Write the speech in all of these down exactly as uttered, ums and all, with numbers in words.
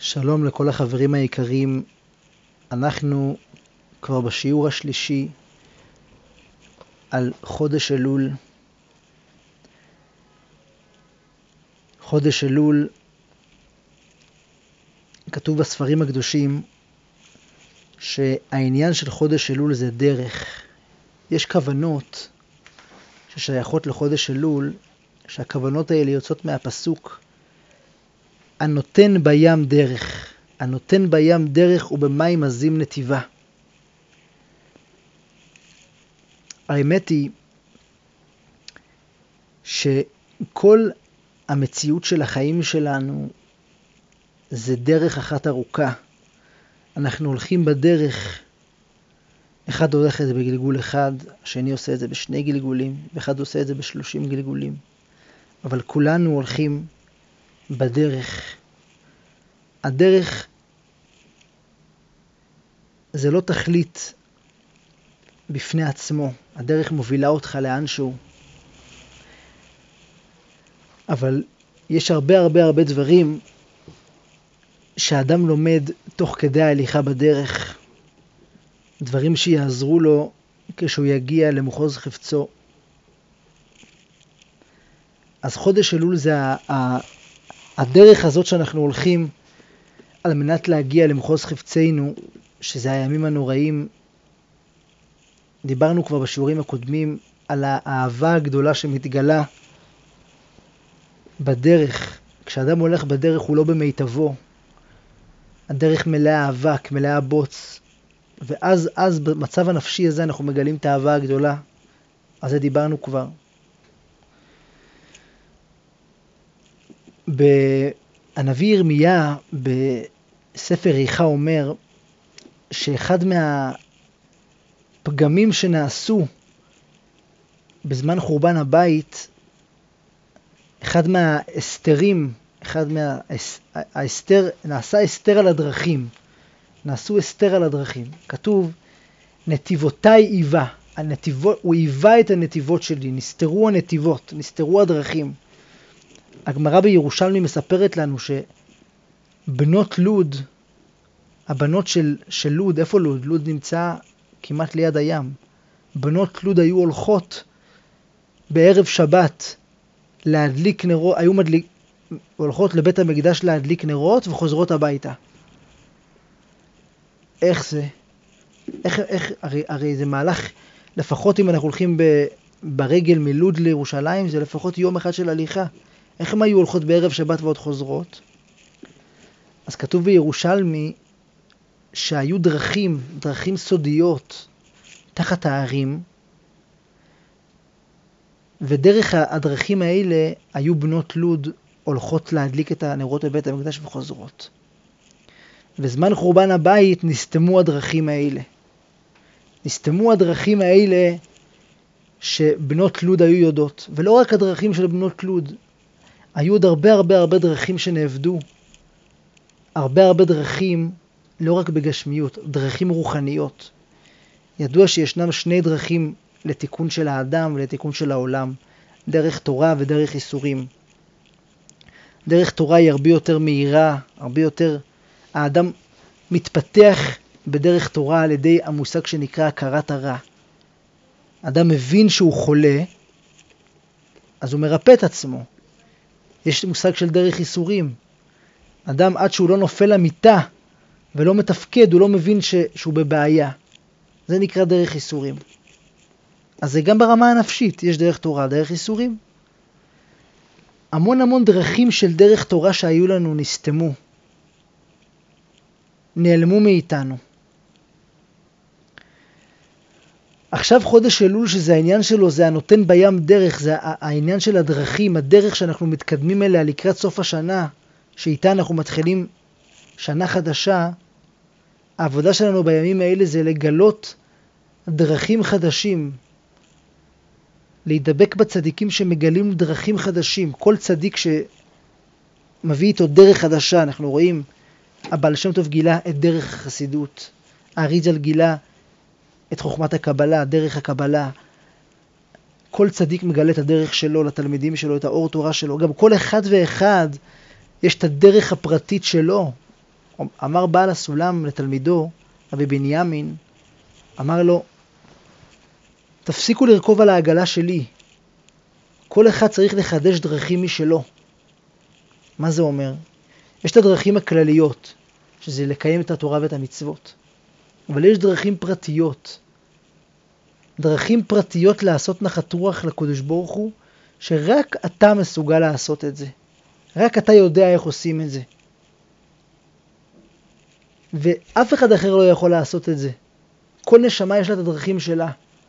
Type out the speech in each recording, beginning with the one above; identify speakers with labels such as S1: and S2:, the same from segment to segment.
S1: שלום לכל החברים היקרים, אנחנו כבר בשיעור השלישי על חודש אלול. חודש אלול, כתוב בספרים הקדושים שהעניין של חודש אלול זה דרך. יש כוונות ששייכות לחודש אלול, שהכוונות האלה יוצאות מהפסוק הנותן בים דרך, הנותן בים דרך ובמים עזים נתיבה. האמת היא שכל המציאות של החיים שלנו זה דרך אחת ארוכה. אנחנו הולכים בדרך, אחד הולך את זה בגלגול אחד, השני עושה את זה בשני גלגולים, ואחד עושה את זה בשלושים גלגולים. אבל כולנו הולכים בדרך. הדרך זה לא תכלית בפני עצמו. הדרך מובילה אותך לאנשהו. אבל יש הרבה הרבה הרבה דברים שהאדם לומד תוך כדי ההליכה בדרך. דברים שיעזרו לו כשהוא יגיע למחוז חפצו. אז חודש אלול זה הדרך הזאת שאנחנו הולכים על מנת להגיע למחוז חפצנו, שזה הימים הנוראים. דיברנו כבר בשיעורים הקודמים על האהבה הגדולה שמתגלה בדרך. כשאדם הולך בדרך הוא לא במיטבו. הדרך מלאה אבק, מלאה בוץ. ואז אז במצב הנפשי הזה אנחנו מגלים את האהבה הגדולה. על זה דיברנו כבר. הנביא ירמיה בספר איכה אומר שאחד מהפגמים שנעשו בזמן חורבן הבית, אחד מהאסתרים, אחד מהאסתר, נעשה אסתר על הדרכים, נעשו אסתר על הדרכים. כתוב, נתיבותיי איבה, הנתיבות, הוא איבה את הנתיבות שלי, נסתרו הנתיבות, נסתרו הדרכים. הגמרא בירושלמי מספרת לנו שבנות לוד, הבנות של, של לוד, איפה לוד? לוד נמצא כמעט ליד הים. בנות לוד היו הולכות בערב שבת להדליק נרות, היו מדליק, הולכות לבית המקדש להדליק נרות וחוזרות הביתה. איך זה? איך, איך, הרי, הרי זה מהלך, לפחות אם אנחנו הולכים ב, ברגל מלוד לירושלים, זה לפחות יום אחד של הליכה. איך הם היו הולכות בערב שבת ועוד חוזרות? אז כתוב בירושלמי שהיו דרכים, דרכים סודיות תחת הערים, ודרך הדרכים האלה היו בנות לוד הולכות להדליק את הנרות בבית המקדש וחוזרות. בזמן חורבן הבית נסתמו הדרכים האלה. נסתמו הדרכים האלה שבנות לוד היו יודעות. ולא רק הדרכים של בנות לוד, היו עוד הרבה הרבה הרבה דרכים שנעבדו. הרבה הרבה דרכים, לא רק בגשמיות, דרכים רוחניות. ידוע שישנם שני דרכים לתיקון של האדם ולתיקון של העולם. דרך תורה ודרך איסורים. דרך תורה היא הרבה יותר מהירה, הרבה יותר... האדם מתפתח בדרך תורה על ידי המושג שנקרא הכרת הרע. האדם מבין שהוא חולה, אז הוא מרפא את עצמו. יש מושג של דרך איסורים. אדם עד שהוא לא נופל למיטה ולא מתפקד, הוא לא מבין ש... שהוא בבעיה. זה נקרא דרך איסורים. אז זה גם ברמה הנפשית, יש דרך תורה, דרך איסורים. המון המון דרכים של דרך תורה שהיו לנו נסתמו. נעלמו מאיתנו. עכשיו חודש אלול שזה העניין שלו, זה הנותן בים דרך, זה העניין של הדרכים, הדרך שאנחנו מתקדמים אליה לקראת סוף השנה, שאיתה אנחנו מתחילים שנה חדשה. העבודה שלנו בימים האלה זה לגלות דרכים חדשים, להידבק בצדיקים שמגלים דרכים חדשים. כל צדיק שמביא איתו דרך חדשה, אנחנו רואים, הבעל שם טוב גילה את דרך החסידות, האריז"ל גילה את חוכמת הקבלה, דרך הקבלה. כל צדיק מגלה את הדרך שלו לתלמידים שלו, את האור תורה שלו. גם כל אחד ואחד יש את הדרך הפרטית שלו. אמר בעל הסולם לתלמידו, רבי בנימין, אמר לו, תפסיקו לרכוב על העגלה שלי. כל אחד צריך לחדש דרכים משלו. מה זה אומר? יש את הדרכים הכלליות, שזה לקיים את התורה ואת המצוות. אבל יש דרכים פרטיות. דרכים פרטיות לעשות נחת רוח לקדוש ברוך הוא, שרק אתה מסוגל לעשות את זה. רק אתה יודע איך עושים את זה. ואף אחד אחר לא יכול לעשות את זה. כל נשמה יש לה את הדרכים שלה.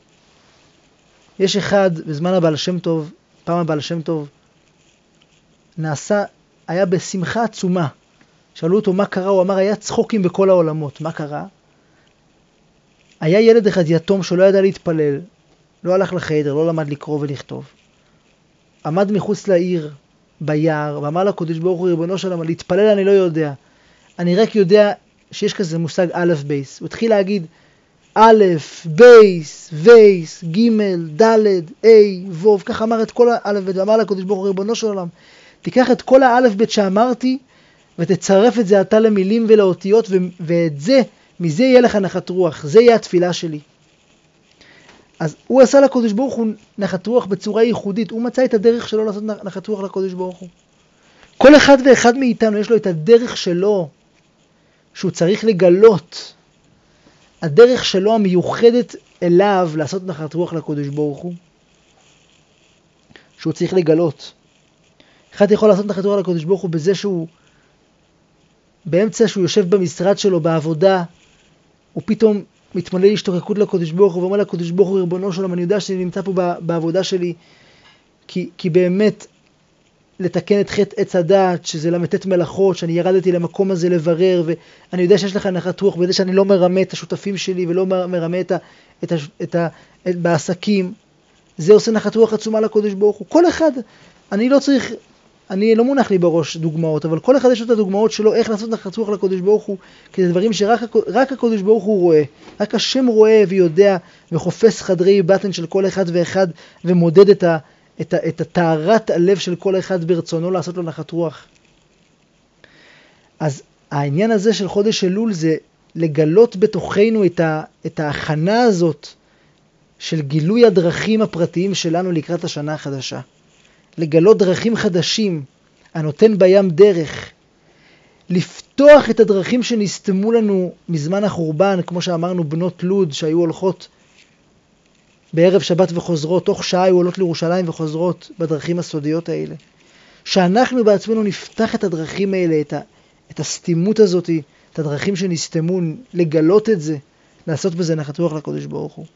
S1: יש אחד, בזמן הבעל שם טוב, פעם הבעל שם טוב, נעשה, היה בשמחה עצומה. שאלו אותו מה קרה, הוא אמר, היה צחוקים בכל העולמות. מה קרה? היה ילד אחד יתום שלא ידע להתפלל, לא הלך לחדר, לא למד לקרוא ולכתוב. עמד מחוץ לעיר, ביער, ואמר לקדוש ברוך הוא, ריבונו של עולם, להתפלל אני לא יודע. אני רק יודע שיש כזה מושג א' בייס. הוא התחיל להגיד, א', בייס, וייס, ג', ד', א', ו', כך אמר את כל הא' ב', ואמר לקדוש ברוך הוא, ריבונו של עולם, תיקח את כל הא' ב' שאמרתי, ותצרף את זה עתה למילים ולאותיות, ו- ואת זה, מזה יהיה לך נחת רוח, זה יהיה התפילה שלי. אז הוא עשה לקדוש ברוך הוא נחת רוח בצורה ייחודית, הוא מצא את הדרך שלו לעשות נחת רוח לקדוש ברוך הוא. כל אחד ואחד מאיתנו יש לו את הדרך שלו, שהוא צריך לגלות, הדרך שלו המיוחדת אליו לעשות נחת רוח לקדוש ברוך הוא, שהוא צריך לגלות. אחד יכול לעשות נחת רוח לקדוש ברוך הוא בזה שהוא, באמצע שהוא יושב במשרד שלו בעבודה, הוא פתאום מתמלא להשתוקקות לקדוש ברוך הוא, ואומר לקדוש ברוך הוא, ריבונו שלום, אני יודע שאני נמצא פה בעבודה שלי, כי, כי באמת לתקן את חטא עץ הדעת, שזה למתת מלאכות, שאני ירדתי למקום הזה לברר, ואני יודע שיש לך נחת רוח, בזה שאני לא מרמה את השותפים שלי, ולא מרמה את ה, את ה, את ה, את, בעסקים, זה עושה נחת רוח עצומה לקדוש ברוך הוא. כל אחד, אני לא צריך, אני לא מונח לי בראש דוגמאות, אבל כל אחד יש לו את הדוגמאות שלו, איך לעשות נחת רוח לקדוש ברוך הוא, כי זה דברים שרק רק הקדוש ברוך הוא רואה, רק השם רואה ויודע, וחופש חדרי בטן של כל אחד ואחד, ומודד את ה, את, ה, את הטהרת הלב של כל אחד ברצונו לעשות לו נחת רוח. אז העניין הזה של חודש אלול זה לגלות בתוכנו את, ה, את ההכנה הזאת של גילוי הדרכים הפרטיים שלנו לקראת השנה החדשה. לגלות דרכים חדשים, הנותן בים דרך, לפתוח את הדרכים שנסתמו לנו מזמן החורבן, כמו שאמרנו בנות לוד שהיו הולכות בערב שבת וחוזרות, תוך שעה היו עולות לירושלים וחוזרות בדרכים הסודיות האלה. שאנחנו בעצמנו נפתח את הדרכים האלה, את, ה, את הסתימות הזאת, את הדרכים שנסתמו, לגלות את זה, לעשות בזה נחת רוח לקדוש ברוך הוא.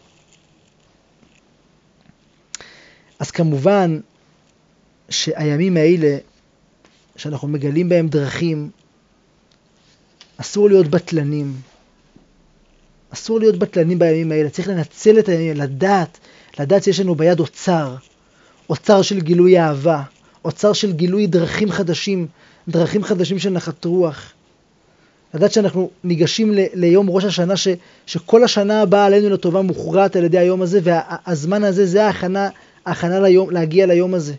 S1: אז כמובן שהימים האלה שאנחנו מגלים בהם דרכים, אסור להיות בטלנים. אסור להיות בטלנים בימים האלה. צריך לנצל את הימים, לדעת, לדעת שיש לנו ביד אוצר. אוצר של גילוי אהבה. אוצר של גילוי דרכים חדשים. דרכים חדשים של נחת רוח. לדעת שאנחנו ניגשים ל- ליום ראש השנה, ש- שכל השנה הבאה עלינו לטובה מוכרעת על ידי היום הזה, והזמן הזה זה ההכנה, ההכנה ליום, להגיע ליום הזה.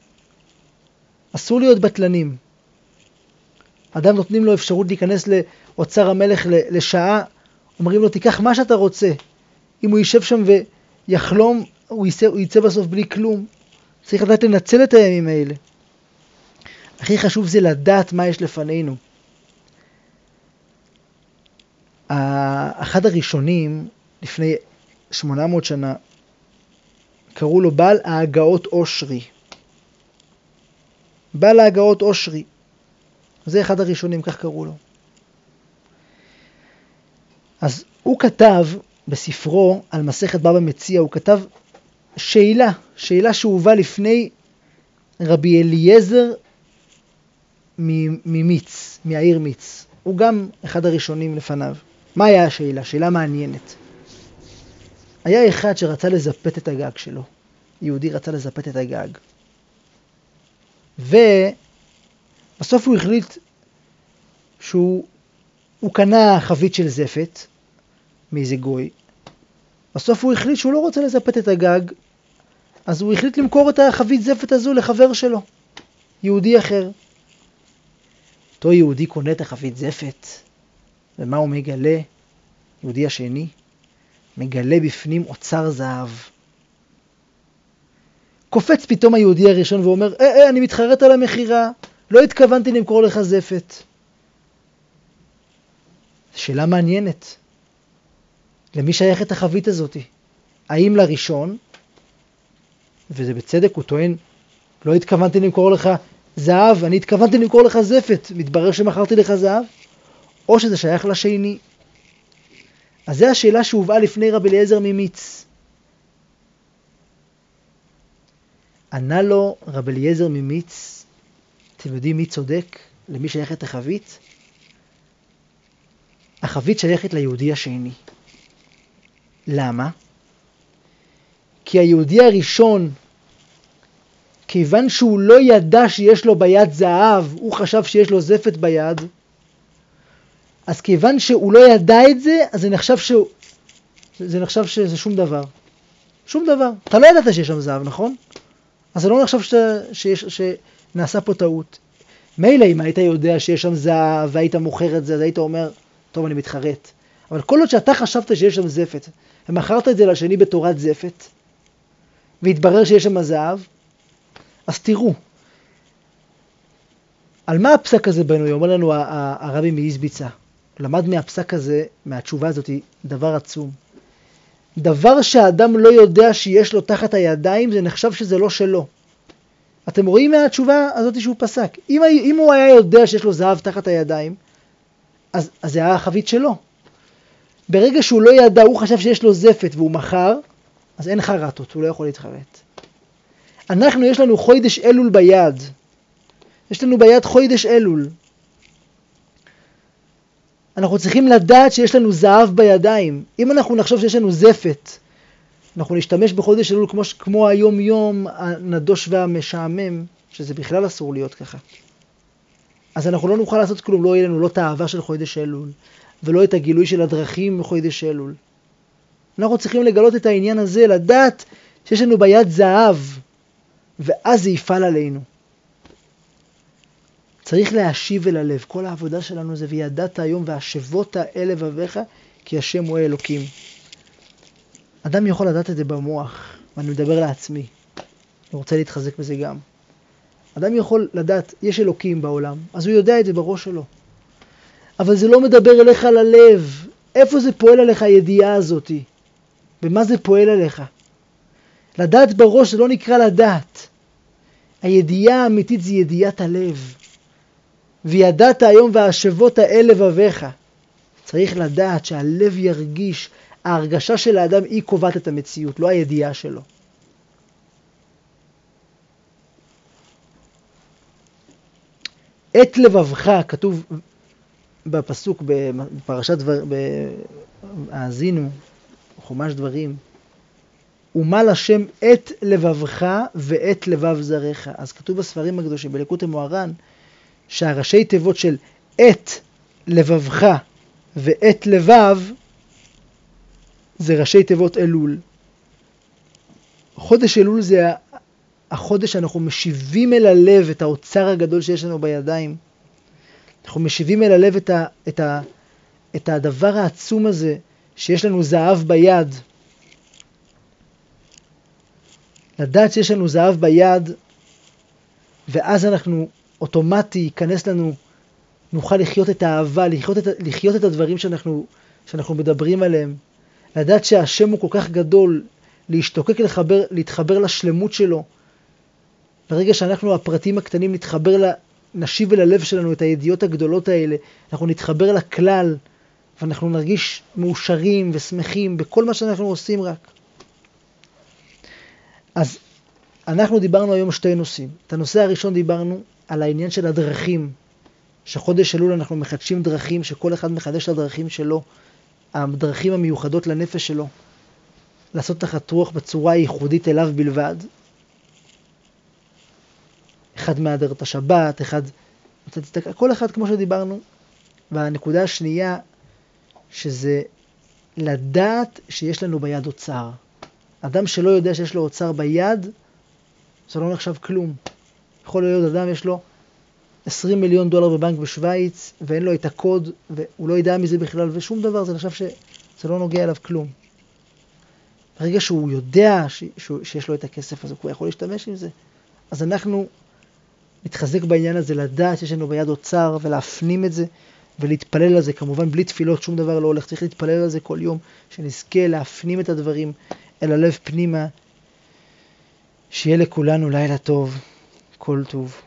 S1: אסור להיות בטלנים. אדם נותנים לו אפשרות להיכנס לאוצר המלך לשעה, אומרים לו תיקח מה שאתה רוצה. אם הוא יישב שם ויחלום, הוא יצא, הוא יצא בסוף בלי כלום. צריך לדעת לנצל את הימים האלה. הכי חשוב זה לדעת מה יש לפנינו. אחד הראשונים, לפני שמונה מאות שנה, קראו לו בעל ההגאות אושרי. בעל ההגאות אושרי. זה אחד הראשונים, כך קראו לו. אז הוא כתב בספרו על מסכת בבא מציעא, הוא כתב שאלה, שאלה שהובא לפני רבי אליעזר ממיץ, מהעיר מיץ. הוא גם אחד הראשונים לפניו. מה היה השאלה? שאלה מעניינת. היה אחד שרצה לזפת את הגג שלו. יהודי רצה לזפת את הגג. ובסוף הוא החליט שהוא הוא קנה חבית של זפת מאיזה גוי. בסוף הוא החליט שהוא לא רוצה לזפת את הגג, אז הוא החליט למכור את החבית זפת הזו לחבר שלו, יהודי אחר. אותו יהודי קונה את החבית זפת, ומה הוא מגלה? יהודי השני מגלה בפנים אוצר זהב. קופץ פתאום היהודי הראשון ואומר, אה, אה, אני מתחרט על המחירה, לא התכוונתי למכור לך זפת. שאלה מעניינת. למי שייכת החבית הזאת? האם לראשון, וזה בצדק, הוא טוען, לא התכוונתי למכור לך זהב, אני התכוונתי למכור לך זפת, מתברר שמכרתי לך זהב, או שזה שייך לשני. אז זו השאלה שהובאה לפני רבי אליעזר ממיץ. ענה לו רבי אליעזר ממיץ, אתם יודעים מי צודק? למי שייכת החבית? החבית שייכת ליהודי השני. למה? כי היהודי הראשון, כיוון שהוא לא ידע שיש לו ביד זהב, הוא חשב שיש לו זפת ביד, אז כיוון שהוא לא ידע את זה, אז זה נחשב, ש... זה נחשב שזה שום דבר. שום דבר. אתה לא ידעת שיש שם זהב, נכון? אז זה לא נחשב ש... שיש... שנעשה פה טעות. מילא אם היית יודע שיש שם זהב והיית מוכר את זה, אז היית אומר, טוב, אני מתחרט. אבל כל עוד שאתה חשבת שיש שם זפת, ומכרת את זה לשני בתורת זפת, והתברר שיש שם זהב, אז תראו, על מה הפסק הזה בנוי? אומר לנו הרבי מאיזביצה. למד מהפסק הזה, מהתשובה הזאת, דבר עצום. דבר שהאדם לא יודע שיש לו תחת הידיים, זה נחשב שזה לא שלו. אתם רואים מהתשובה הזאת שהוא פסק. אם, אם הוא היה יודע שיש לו זהב תחת הידיים, אז, אז זה היה החבית שלו. ברגע שהוא לא ידע, הוא חשב שיש לו זפת והוא מכר, אז אין חרטות, הוא לא יכול להתחרט. אנחנו, יש לנו חודש אלול ביד. יש לנו ביד חודש אלול. אנחנו צריכים לדעת שיש לנו זהב בידיים. אם אנחנו נחשוב שיש לנו זפת, אנחנו נשתמש בחודש אלול כמו, כמו היום יום הנדוש והמשעמם, שזה בכלל אסור להיות ככה. אז אנחנו לא נוכל לעשות כלום, לא יהיה לנו לא את האהבה של חודש אלול, ולא את הגילוי של הדרכים בחודש אלול. אנחנו צריכים לגלות את העניין הזה, לדעת שיש לנו ביד זהב, ואז זה יפעל עלינו. צריך להשיב אל הלב. כל העבודה שלנו זה וידעת היום והשבות אל לבביך, כי השם הוא אלוקים. אדם יכול לדעת את זה במוח, ואני מדבר לעצמי. אני רוצה להתחזק בזה גם. אדם יכול לדעת, יש אלוקים בעולם, אז הוא יודע את זה בראש שלו. אבל זה לא מדבר אליך ללב. איפה זה פועל עליך הידיעה הזאת? במה זה פועל עליך? לדעת בראש זה לא נקרא לדעת. הידיעה האמיתית זה ידיעת הלב. וידעת היום והשבות אל לבביך. צריך לדעת שהלב ירגיש, ההרגשה של האדם היא קובעת את המציאות, לא הידיעה שלו. את לבבך, כתוב בפסוק בפרשת דבר, האזינו, חומש דברים, ומל השם את לבבך ואת לבב זרעך. אז כתוב בספרים הקדושים, בליקוטי מוהר"ן, שהראשי תיבות של את לבבך ואת לבב, זה ראשי תיבות אלול. חודש אלול זה החודש שאנחנו משיבים אל הלב את האוצר הגדול שיש לנו בידיים. אנחנו משיבים אל הלב את, ה, את, ה, את הדבר העצום הזה שיש לנו זהב ביד. לדעת שיש לנו זהב ביד, ואז אנחנו אוטומטי ייכנס לנו, נוכל לחיות את האהבה, לחיות את, לחיות את הדברים שאנחנו, שאנחנו מדברים עליהם. לדעת שהשם הוא כל כך גדול, להשתוקק, לחבר, להתחבר לשלמות שלו. ברגע שאנחנו הפרטים הקטנים נתחבר, לה, נשיב אל הלב שלנו את הידיעות הגדולות האלה, אנחנו נתחבר לכלל, ואנחנו נרגיש מאושרים ושמחים בכל מה שאנחנו עושים רק. אז אנחנו דיברנו היום שתי נושאים. את הנושא הראשון דיברנו על העניין של הדרכים, שחודש אלול אנחנו מחדשים דרכים, שכל אחד מחדש את הדרכים שלו, הדרכים המיוחדות לנפש שלו, לעשות תחת רוח בצורה ייחודית אליו בלבד. אחד מהדר את השבת, אחד, כל אחד כמו שדיברנו. והנקודה השנייה, שזה לדעת שיש לנו ביד אוצר. אדם שלא יודע שיש לו אוצר ביד, זה לא נחשב כלום. יכול להיות אדם יש לו עשרים מיליון דולר בבנק בשוויץ, ואין לו את הקוד, והוא לא ידע מזה בכלל, ושום דבר, זה נחשב שזה לא נוגע אליו כלום. ברגע שהוא יודע ש, ש, שיש לו את הכסף הזה, הוא יכול להשתמש עם זה. אז אנחנו נתחזק בעניין הזה, לדעת שיש לנו ביד אוצר, ולהפנים את זה, ולהתפלל על זה. כמובן, בלי תפילות שום דבר לא הולך. צריך להתפלל על זה כל יום, שנזכה להפנים את הדברים אל הלב פנימה. שיהיה לכולנו לילה טוב, כל טוב.